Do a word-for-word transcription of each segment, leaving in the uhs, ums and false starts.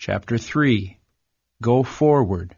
Chapter three. Go forward.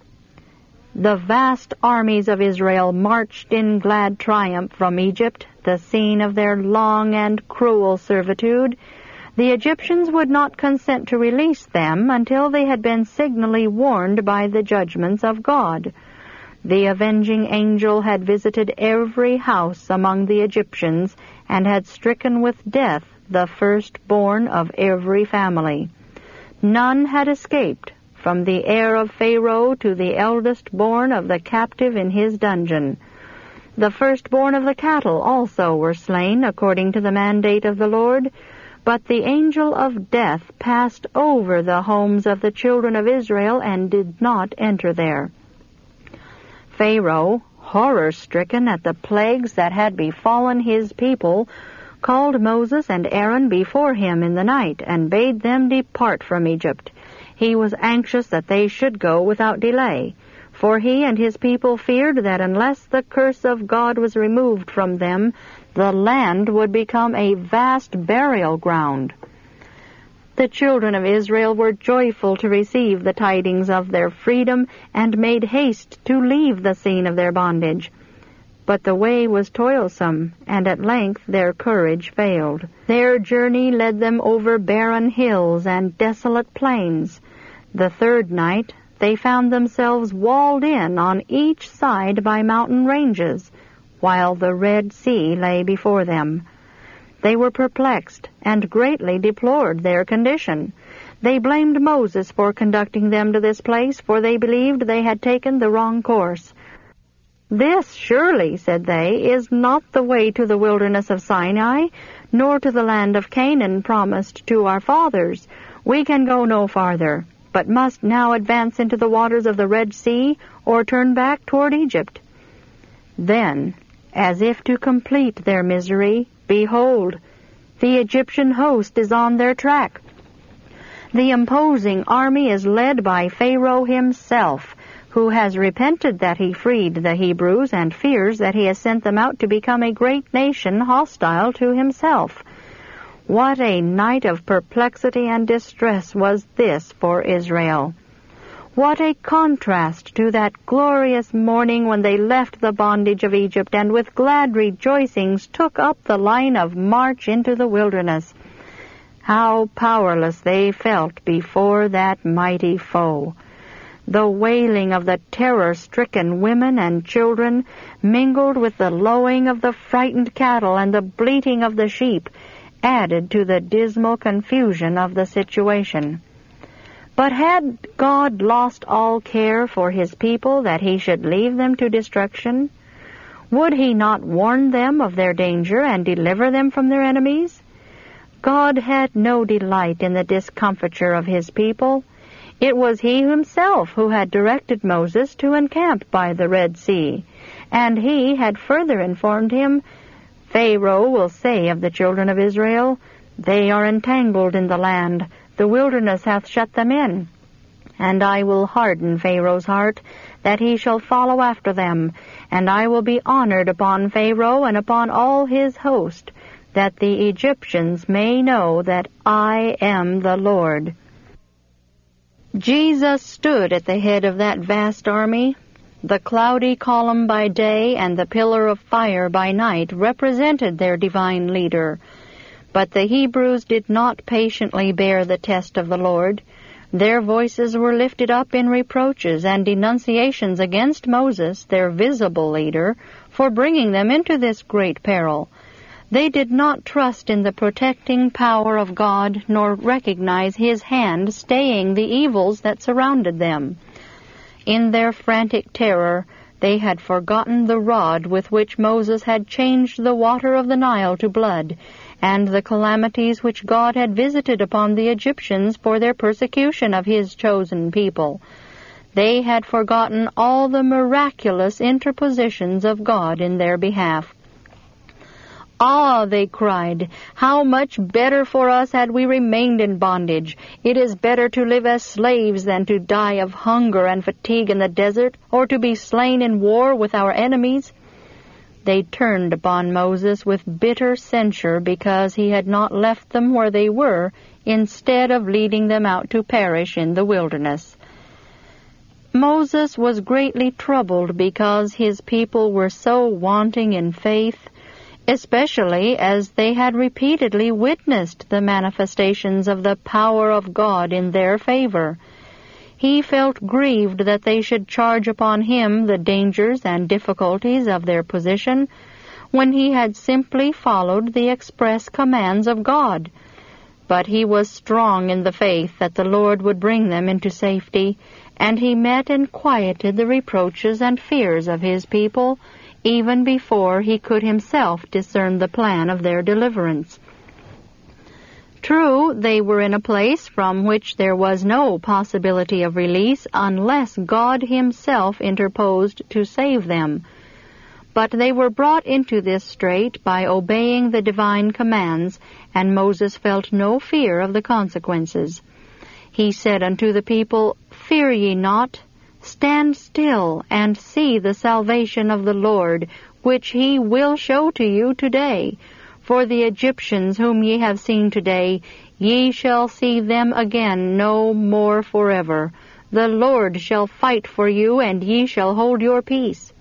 The vast armies of Israel marched in glad triumph from Egypt, the scene of their long and cruel servitude. The Egyptians would not consent to release them until they had been signally warned by the judgments of God. The avenging angel had visited every house among the Egyptians and had stricken with death the firstborn of every family. None had escaped, from the heir of Pharaoh to the eldest born of the captive in his dungeon. The firstborn of the cattle also were slain according to the mandate of the Lord, but the angel of death passed over the homes of the children of Israel and did not enter there. Pharaoh, horror-stricken at the plagues that had befallen his people, called Moses and Aaron before him in the night and bade them depart from Egypt. He was anxious that they should go without delay, for he and his people feared that unless the curse of God was removed from them, the land would become a vast burial ground. The children of Israel were joyful to receive the tidings of their freedom and made haste to leave the scene of their bondage. But the way was toilsome, and at length their courage failed. Their journey led them over barren hills and desolate plains. The third night they found themselves walled in on each side by mountain ranges, while the Red Sea lay before them. They were perplexed and greatly deplored their condition. They blamed Moses for conducting them to this place, for they believed they had taken the wrong course. "This, surely," said they, "is not the way to the wilderness of Sinai, nor to the land of Canaan promised to our fathers. We can go no farther, but must now advance into the waters of the Red Sea, or turn back toward Egypt." Then, as if to complete their misery, behold, the Egyptian host is on their track. The imposing army is led by Pharaoh himself, who has repented that he freed the Hebrews and fears that he has sent them out to become a great nation hostile to himself. What a night of perplexity and distress was this for Israel! What a contrast to that glorious morning when they left the bondage of Egypt and with glad rejoicings took up the line of march into the wilderness. How powerless they felt before that mighty foe! The wailing of the terror-stricken women and children, mingled with the lowing of the frightened cattle and the bleating of the sheep, added to the dismal confusion of the situation. But had God lost all care for his people that he should leave them to destruction? Would he not warn them of their danger and deliver them from their enemies? God had no delight in the discomfiture of his people. It was he himself who had directed Moses to encamp by the Red Sea, and he had further informed him, "Pharaoh will say of the children of Israel, 'They are entangled in the land, the wilderness hath shut them in.' And I will harden Pharaoh's heart, that he shall follow after them, and I will be honored upon Pharaoh and upon all his host, that the Egyptians may know that I am the Lord." Jesus stood at the head of that vast army. The cloudy column by day and the pillar of fire by night represented their divine leader. But the Hebrews did not patiently bear the test of the Lord. Their voices were lifted up in reproaches and denunciations against Moses, their visible leader, for bringing them into this great peril. They did not trust in the protecting power of God, nor recognize his hand staying the evils that surrounded them. In their frantic terror, they had forgotten the rod with which Moses had changed the water of the Nile to blood, and the calamities which God had visited upon the Egyptians for their persecution of his chosen people. They had forgotten all the miraculous interpositions of God in their behalf. "Ah," they cried, "how much better for us had we remained in bondage! It is better to live as slaves than to die of hunger and fatigue in the desert, or to be slain in war with our enemies." they turned upon Moses with bitter censure because he had not left them where they were, instead of leading them out to perish in the wilderness. Moses was greatly troubled because his people were so wanting in faith, especially as they had repeatedly witnessed the manifestations of the power of God in their favor. He felt grieved that they should charge upon him the dangers and difficulties of their position when he had simply followed the express commands of God. But he was strong in the faith that the Lord would bring them into safety, and he met and quieted the reproaches and fears of his people, even before he could himself discern the plan of their deliverance. True, they were in a place from which there was no possibility of release unless God himself interposed to save them. But they were brought into this strait by obeying the divine commands, and Moses felt no fear of the consequences. He said unto the people, "Fear ye not, stand still, and see the salvation of the Lord, which he will show to you today. For the Egyptians whom ye have seen today, ye shall see them again no more forever. The Lord shall fight for you, and ye shall hold your peace."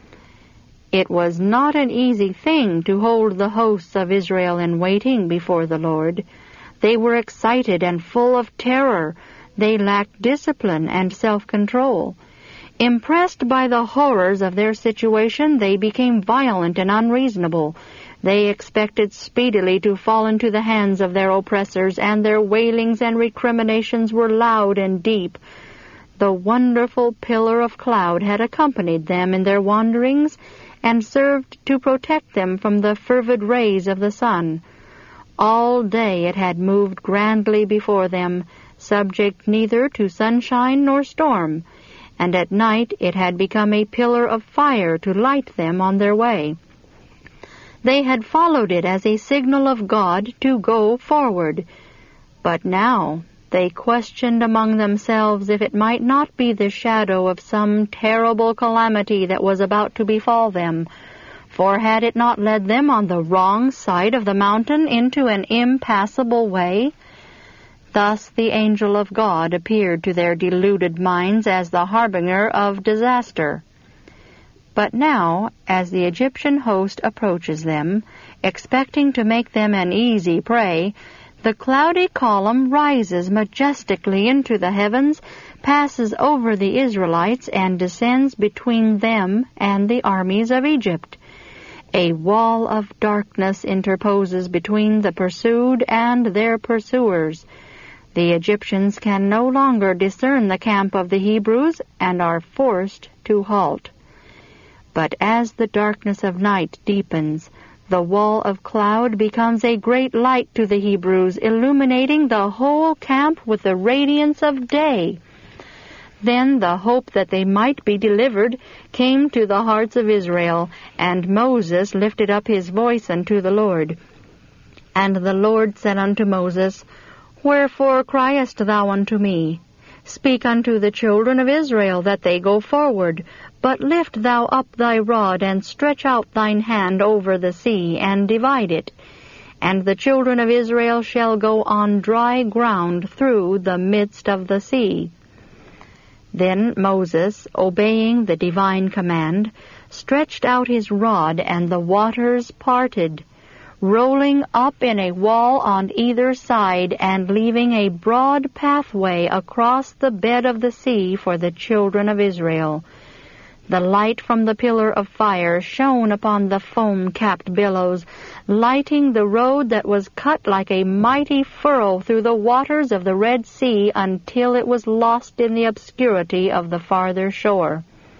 It was not an easy thing to hold the hosts of Israel in waiting before the Lord. They were excited and full of terror. They lacked discipline and self-control. Impressed by the horrors of their situation, they became violent and unreasonable. They expected speedily to fall into the hands of their oppressors, and their wailings and recriminations were loud and deep. The wonderful pillar of cloud had accompanied them in their wanderings, and served to protect them from the fervid rays of the sun. All day it had moved grandly before them, subject neither to sunshine nor storm, and at night it had become a pillar of fire to light them on their way. They had followed it as a signal of God to go forward, but now they questioned among themselves if it might not be the shadow of some terrible calamity that was about to befall them, for had it not led them on the wrong side of the mountain into an impassable way? Thus the angel of God appeared to their deluded minds as the harbinger of disaster. But now, as the Egyptian host approaches them, expecting to make them an easy prey, the cloudy column rises majestically into the heavens, passes over the Israelites, and descends between them and the armies of Egypt. A wall of darkness interposes between the pursued and their pursuers. The Egyptians can no longer discern the camp of the Hebrews and are forced to halt. But as the darkness of night deepens, the wall of cloud becomes a great light to the Hebrews, illuminating the whole camp with the radiance of day. Then the hope that they might be delivered came to the hearts of Israel, and Moses lifted up his voice unto the Lord. And the Lord said unto Moses, Wherefore criest thou unto me? Speak unto the children of Israel that they go forward, but lift thou up thy rod, and stretch out thine hand over the sea, and divide it. And the children of Israel shall go on dry ground through the midst of the sea. Then Moses, obeying the divine command, stretched out his rod, and the waters parted, rolling up in a wall on either side, and leaving a broad pathway across the bed of the sea for the children of Israel. The light from the pillar of fire shone upon the foam-capped billows, lighting the road that was cut like a mighty furrow through the waters of the Red Sea until it was lost in the obscurity of the farther shore.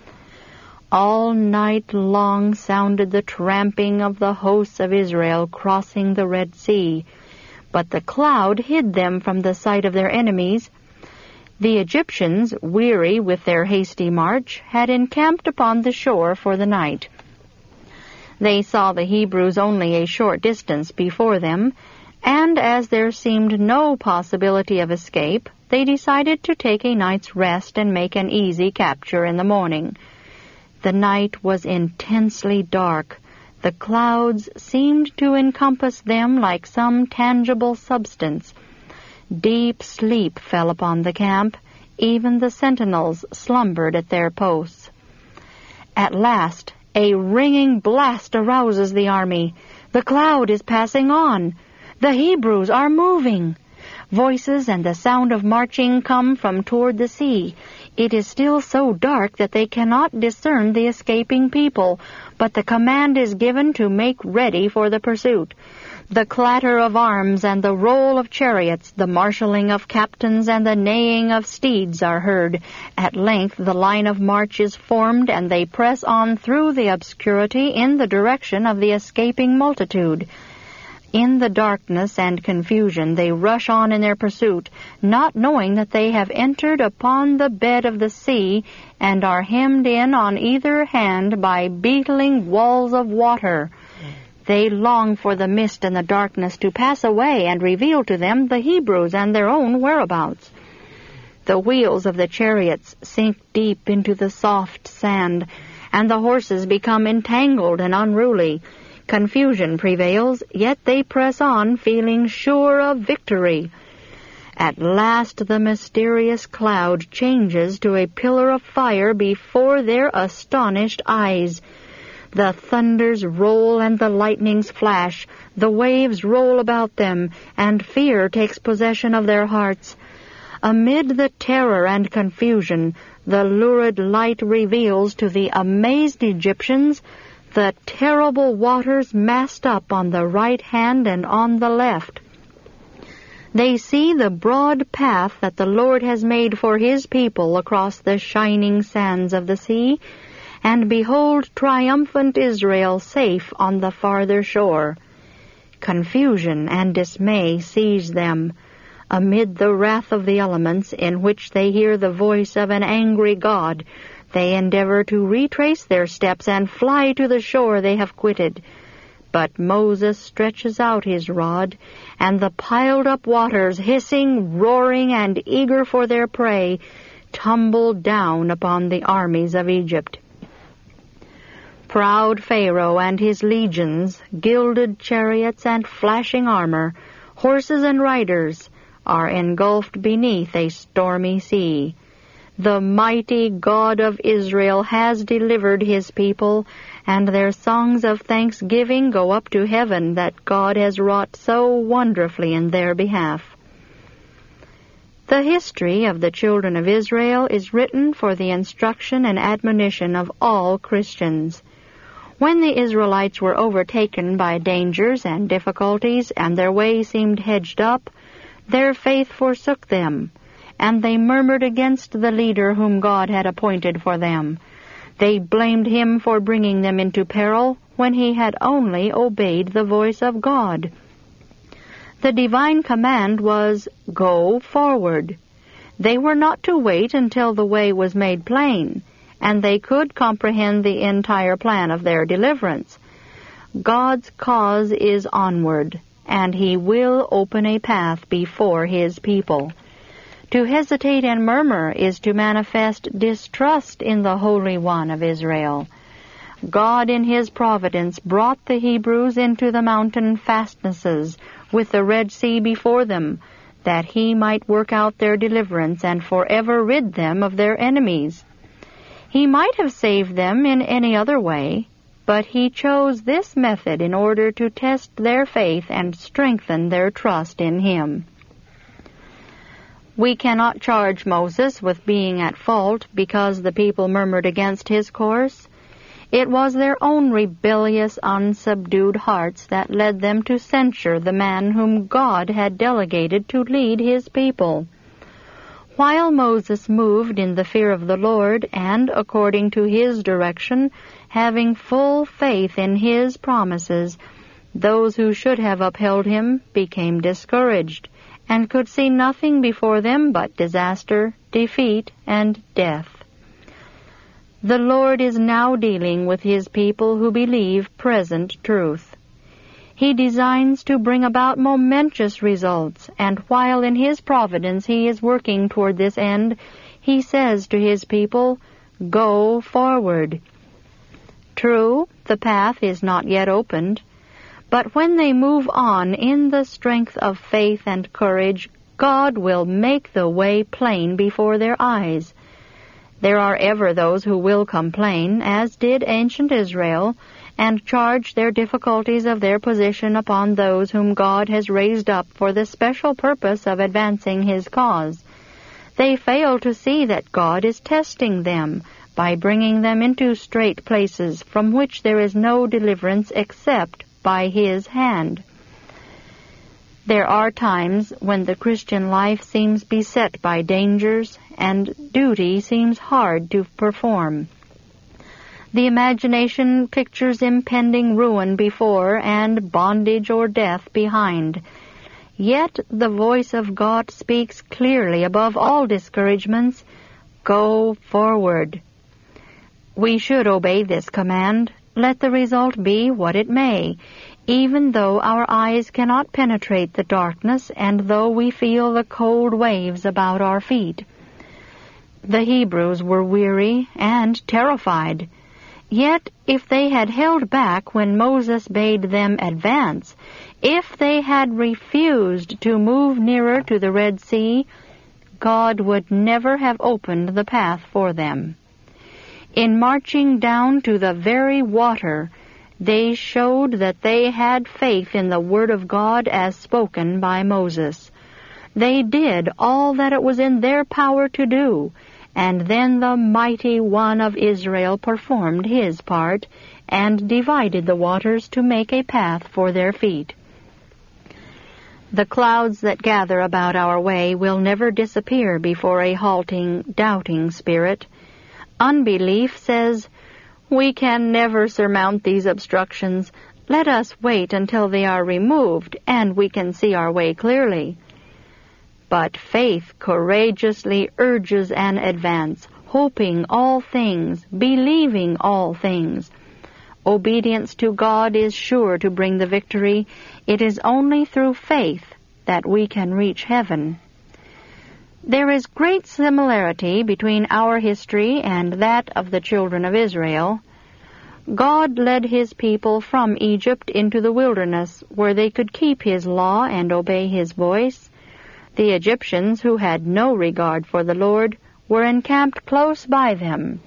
All night long sounded the tramping of the hosts of Israel crossing the Red Sea, but the cloud hid them from the sight of their enemies. The Egyptians, weary with their hasty march, had encamped upon the shore for the night. They saw the Hebrews only a short distance before them, and as there seemed no possibility of escape, they decided to take a night's rest and make an easy capture in the morning. The night was intensely dark. The clouds seemed to encompass them like some tangible substance. Deep sleep fell upon the camp. Even the sentinels slumbered at their posts. At last, a ringing blast arouses the army. The cloud is passing on. The Hebrews are moving. Voices and the sound of marching come from toward the sea. It is still so dark that they cannot discern the escaping people, but the command is given to make ready for the pursuit. The clatter of arms and the roll of chariots, the marshalling of captains and the neighing of steeds are heard. At length the line of march is formed, and they press on through the obscurity in the direction of the escaping multitude. In the darkness and confusion they rush on in their pursuit, not knowing that they have entered upon the bed of the sea and are hemmed in on either hand by beetling walls of water. They long for the mist and the darkness to pass away and reveal to them the Hebrews and their own whereabouts. The wheels of the chariots sink deep into the soft sand, and the horses become entangled and unruly. Confusion prevails, yet they press on, feeling sure of victory. At last the mysterious cloud changes to a pillar of fire before their astonished eyes. The thunders roll and the lightnings flash, the waves roll about them, and fear takes possession of their hearts. Amid the terror and confusion, the lurid light reveals to the amazed Egyptians the terrible waters massed up on the right hand and on the left. They see the broad path that the Lord has made for His people across the shining sands of the sea, and behold triumphant Israel safe on the farther shore. Confusion and dismay seize them. Amid the wrath of the elements, in which they hear the voice of an angry God, they endeavor to retrace their steps and fly to the shore they have quitted. But Moses stretches out his rod, and the piled-up waters, hissing, roaring, and eager for their prey, tumble down upon the armies of Egypt. Proud Pharaoh and his legions, gilded chariots and flashing armor, horses and riders, are engulfed beneath a stormy sea. The mighty God of Israel has delivered His people, and their songs of thanksgiving go up to heaven that God has wrought so wonderfully in their behalf. The history of the children of Israel is written for the instruction and admonition of all Christians. When the Israelites were overtaken by dangers and difficulties, and their way seemed hedged up, their faith forsook them, and they murmured against the leader whom God had appointed for them. They blamed him for bringing them into peril when he had only obeyed the voice of God. The divine command was, "Go forward." They were not to wait until the way was made plain, and they could comprehend the entire plan of their deliverance. God's cause is onward, and He will open a path before His people. To hesitate and murmur is to manifest distrust in the Holy One of Israel. God in His providence brought the Hebrews into the mountain fastnesses with the Red Sea before them, that He might work out their deliverance and forever rid them of their enemies. He might have saved them in any other way, but He chose this method in order to test their faith and strengthen their trust in Him. We cannot charge Moses with being at fault because the people murmured against his course. It was their own rebellious, unsubdued hearts that led them to censure the man whom God had delegated to lead His people. While Moses moved in the fear of the Lord and according to His direction, having full faith in His promises, those who should have upheld him became discouraged and could see nothing before them but disaster, defeat, and death. The Lord is now dealing with His people who believe present truth. He designs to bring about momentous results, and while in His providence He is working toward this end, He says to His people, "Go forward." True, the path is not yet opened, but when they move on in the strength of faith and courage, God will make the way plain before their eyes. There are ever those who will complain, as did ancient Israel, and charge their difficulties of their position upon those whom God has raised up for the special purpose of advancing His cause. They fail to see that God is testing them by bringing them into strait places from which there is no deliverance except by His hand. There are times when the Christian life seems beset by dangers and duty seems hard to perform. The imagination pictures impending ruin before and bondage or death behind. Yet the voice of God speaks clearly above all discouragements, "Go forward." We should obey this command, let the result be what it may, even though our eyes cannot penetrate the darkness and though we feel the cold waves about our feet. The Hebrews were weary and terrified. Yet if they had held back when Moses bade them advance, if they had refused to move nearer to the Red Sea, God would never have opened the path for them. In marching down to the very water, they showed that they had faith in the Word of God as spoken by Moses. They did all that it was in their power to do, and then the mighty One of Israel performed His part and divided the waters to make a path for their feet. The clouds that gather about our way will never disappear before a halting, doubting spirit. Unbelief says, "We can never surmount these obstructions. Let us wait until they are removed, and we can see our way clearly." But faith courageously urges an advance, hoping all things, believing all things. Obedience to God is sure to bring the victory. It is only through faith that we can reach heaven. There is great similarity between our history and that of the children of Israel. God led His people from Egypt into the wilderness, where they could keep His law and obey His voice. The Egyptians, who had no regard for the Lord, were encamped close by them.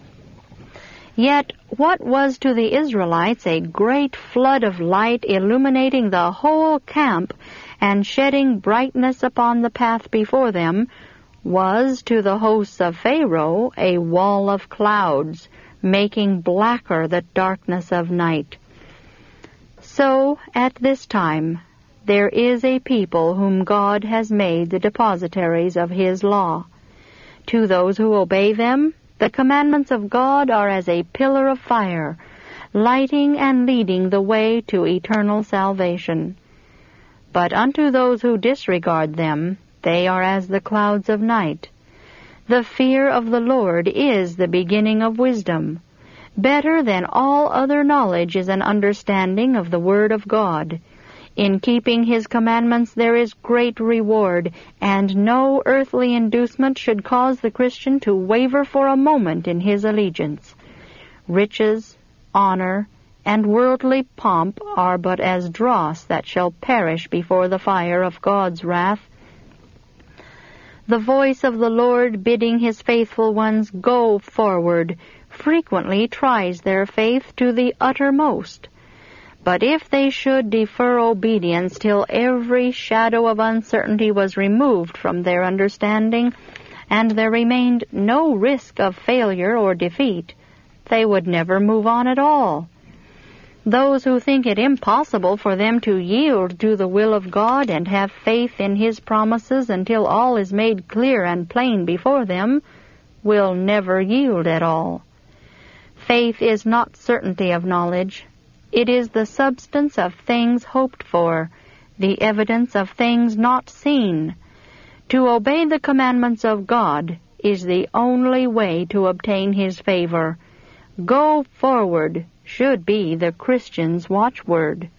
Yet what was to the Israelites a great flood of light illuminating the whole camp and shedding brightness upon the path before them, was to the hosts of Pharaoh a wall of clouds, making blacker the darkness of night. So, at this time, there is a people whom God has made the depositaries of His law. To those who obey them, the commandments of God are as a pillar of fire, lighting and leading the way to eternal salvation. But unto those who disregard them, they are as the clouds of night. The fear of the Lord is the beginning of wisdom. Better than all other knowledge is an understanding of the Word of God. In keeping His commandments there is great reward, and no earthly inducement should cause the Christian to waver for a moment in his allegiance. Riches, honor, and worldly pomp are but as dross that shall perish before the fire of God's wrath. The voice of the Lord bidding His faithful ones go forward frequently tries their faith to the uttermost. But if they should defer obedience till every shadow of uncertainty was removed from their understanding, and there remained no risk of failure or defeat, they would never move on at all. Those who think it impossible for them to yield to the will of God and have faith in His promises until all is made clear and plain before them, will never yield at all. Faith is not certainty of knowledge. It is the substance of things hoped for, the evidence of things not seen. To obey the commandments of God is the only way to obtain His favor. Go forward should be the Christian's watchword.